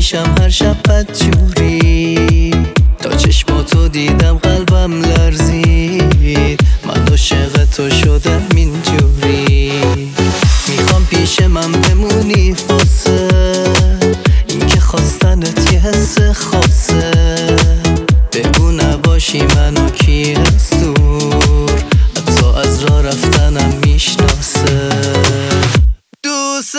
میشم هر شب بدجوری. تا چشماتو دیدم قلبم لرزید، من عاشق تو شدم اینجوری. میخوام پیش من بمونی واسه این که خواستنت یه حس خاصه. بگو نباشی منو کی از دور، حتی از راه رفتنم میشناسه. دوست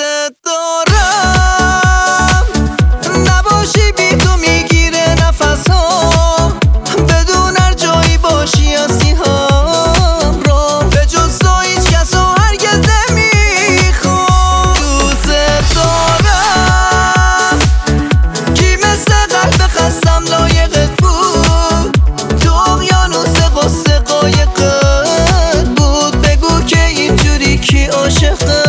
دارم نباشی، بی تو میگیره نفسام، بدون هر جایی باشی آسیهام را، به جز تو هیچ کس رو هرگز نمیخوام. دوست دارم کی مثل قلب خستم لایقت بود، تو اقیانوس غصه قایقت بود. بگو که اینجوری کی عاشقت.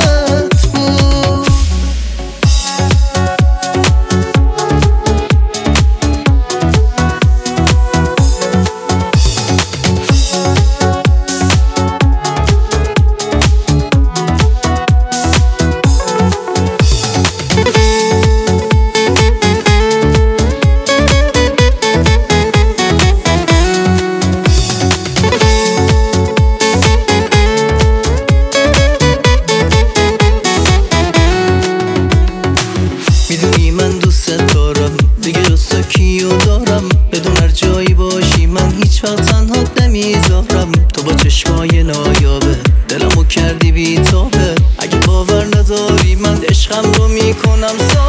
میدونی من دوست دارم، دیگه جز تو کیو دارم. بدون هر جایی باشی من هیچ وقت تنهات نمیذارم. تو با چشمای نایابه دلمو کردی بی تابه، اگه باور نداری من عشقم رو میکنم